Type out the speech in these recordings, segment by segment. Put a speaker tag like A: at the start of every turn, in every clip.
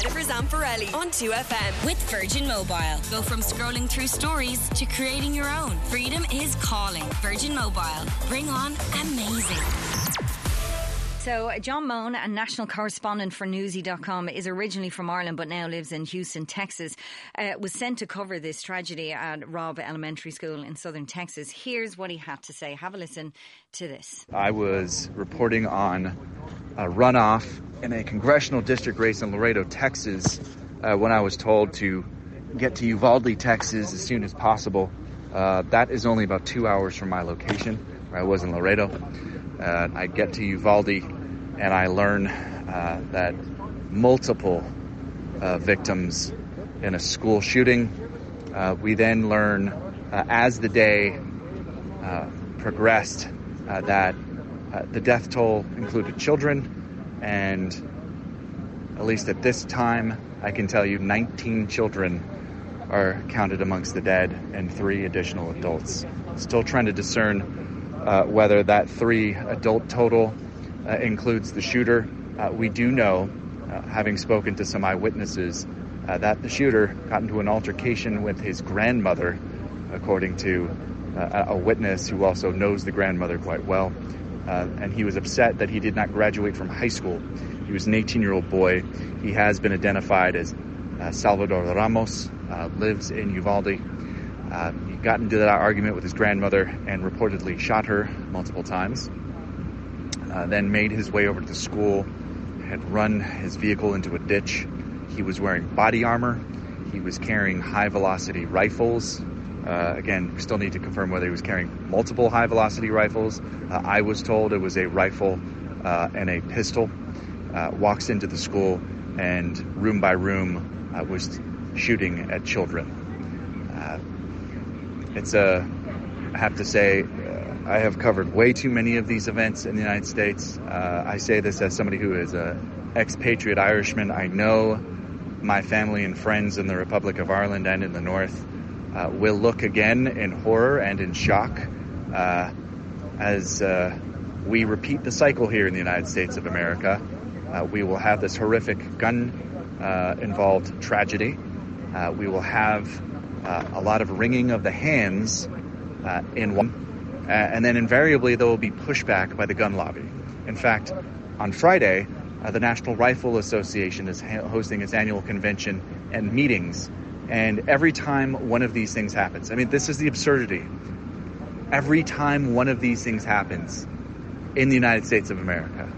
A: Jennifer Zamparelli on 2FM.
B: With Virgin Mobile. Go from scrolling through stories to creating your own. Freedom is calling. Virgin Mobile. Bring on amazing.
C: So, John Moan, a national correspondent for Newsy.com, is originally from Ireland but now lives in Houston, Texas, was sent to cover this tragedy at Robb Elementary School in southern Texas. Here's what he had to say. Have a listen to this.
D: I was reporting on a runoff in a congressional district race in Laredo, Texas, when I was told to get to Uvalde, Texas as soon as possible. That is only about 2 hours from my location, where I was in Laredo. I get to Uvalde and I learn that multiple victims in a school shooting. We then learn as the day progressed that the death toll included children, and at least at this time I can tell you 19 children are counted amongst the dead and 3 additional adults. Still trying to discern whether that 3 adult total includes the shooter. We do know, having spoken to some eyewitnesses, that the shooter got into an altercation with his grandmother, according to a witness who also knows the grandmother quite well. And he was upset that he did not graduate from high school. He was an 18-year-old boy. He has been identified as Salvador Ramos, lives in Uvalde. He got into that argument with his grandmother and reportedly shot her multiple times. Then made his way over to the school, had run his vehicle into a ditch. He was wearing body armor. He was carrying high-velocity rifles. Again, we still need to confirm whether he was carrying multiple high-velocity rifles. I was told it was a rifle and a pistol. Walks into the school and room by room was shooting at children. I have to say, I have covered way too many of these events in the United States. I say this as somebody who is an expatriate Irishman. I know my family and friends in the Republic of Ireland and in the North will look again in horror and in shock as we repeat the cycle here in the United States of America. We will have this horrific gun-involved tragedy. We will have a lot of wringing of the hands in one, and then invariably there will be pushback by the gun lobby. In fact, on Friday, the National Rifle Association is hosting its annual convention and meetings, and every time one of these things happens, I mean, this is the absurdity. Every time one of these things happens in the United States of America,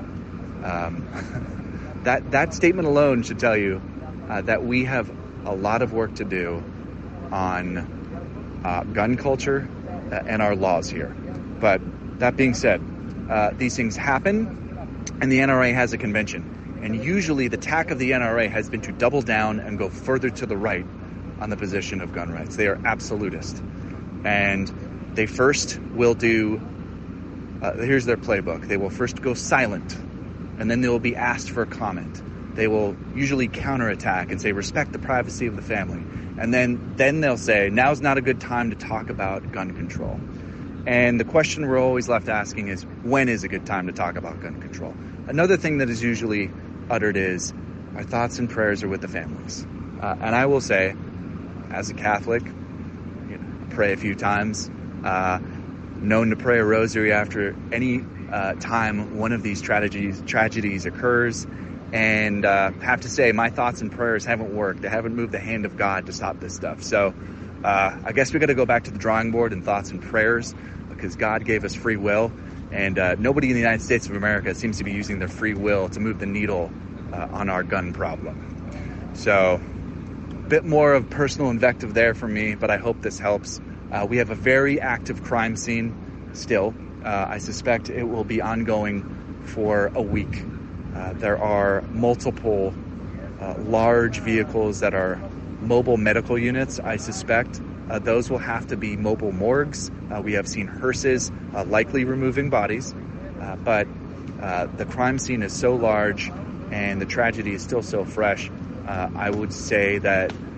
D: that statement alone should tell you that we have a lot of work to do on gun culture and our laws here. But that being said, these things happen, and the NRA has a convention. And usually the tack of the NRA has been to double down and go further to the right on the position of gun rights. They are absolutist. And they first will do, here's their playbook. They will first go silent, and then they will be asked for comment. They will usually counterattack and say, respect the privacy of the family. And then they'll say, now's not a good time to talk about gun control. And the question we're always left asking is, when is a good time to talk about gun control? Another thing that is usually uttered is, our thoughts and prayers are with the families. And I will say, as a Catholic, pray a few times, known to pray a rosary after any time one of these tragedies occurs. And have to say, my thoughts and prayers haven't worked. They haven't moved the hand of God to stop this stuff. So I guess we got to go back to the drawing board and thoughts and prayers, because God gave us free will. And nobody in the United States of America seems to be using their free will to move the needle on our gun problem. So a bit more of personal invective there for me, but I hope this helps. We have a very active crime scene still. I suspect it will be ongoing for a week. There are multiple large vehicles that are mobile medical units. I suspect those will have to be mobile morgues. We have seen hearses likely removing bodies, but the crime scene is so large and the tragedy is still so fresh. I would say that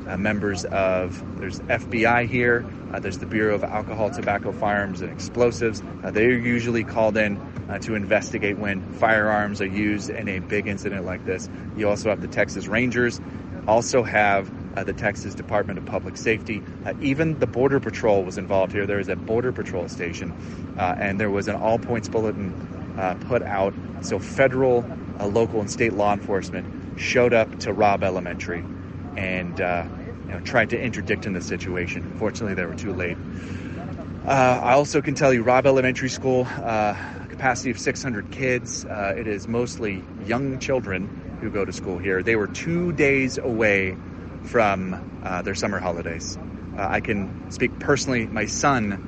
D: members of, there's FBI here, there's the Bureau of Alcohol, Tobacco, Firearms, and Explosives. They are usually called in to investigate when firearms are used in a big incident like this. You also have the Texas Rangers, also have the Texas Department of Public Safety. Even the Border Patrol was involved here. There is a Border Patrol station, and there was an all-points bulletin put out. So federal, local, and state law enforcement showed up to Robb Elementary and tried to interdict in the situation. Unfortunately, they were too late. I also can tell you Robb Elementary School, capacity of 600 kids. It is mostly young children who go to school here. They were 2 days away from their summer holidays. I can speak personally. My son,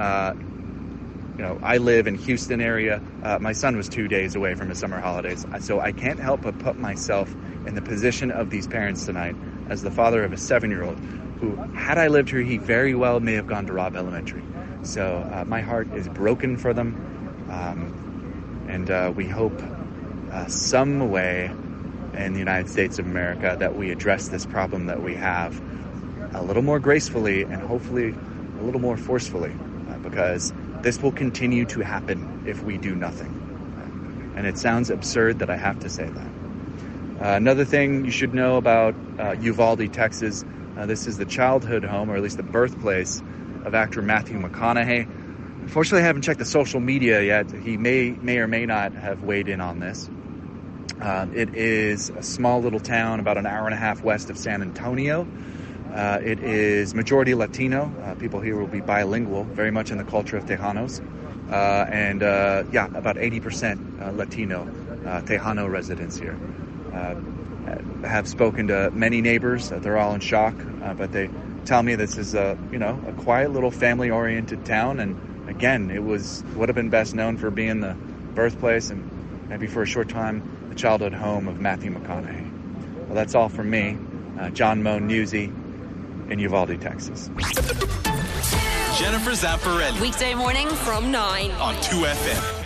D: I live in Houston area. My son was 2 days away from his summer holidays. So I can't help but put myself in the position of these parents tonight as the father of a 7-year-old who, had I lived here, he very well may have gone to Robb Elementary. So my heart is broken for them. And we hope some way in the United States of America that we address this problem that we have a little more gracefully and hopefully a little more forcefully, because this will continue to happen if we do nothing. And it sounds absurd that I have to say that. Another thing you should know about Uvalde, Texas, this is the childhood home, or at least the birthplace, of actor Matthew McConaughey. Unfortunately, I haven't checked the social media yet. He may or may not have weighed in on this. It is a small little town about an hour and a half west of San Antonio. It is majority Latino. People here will be bilingual, very much in the culture of Tejanos. About 80% Latino Tejano residents here. Have spoken to many neighbors. They're all in shock, but they tell me this is a quiet little family-oriented town. And again, it would have been best known for being the birthplace and maybe for a short time the childhood home of Matthew McConaughey. Well, that's all from me, John Moe, Newsy, in Uvalde, Texas.
A: Jennifer Zamparelli. Weekday morning from 9
E: on 2FM.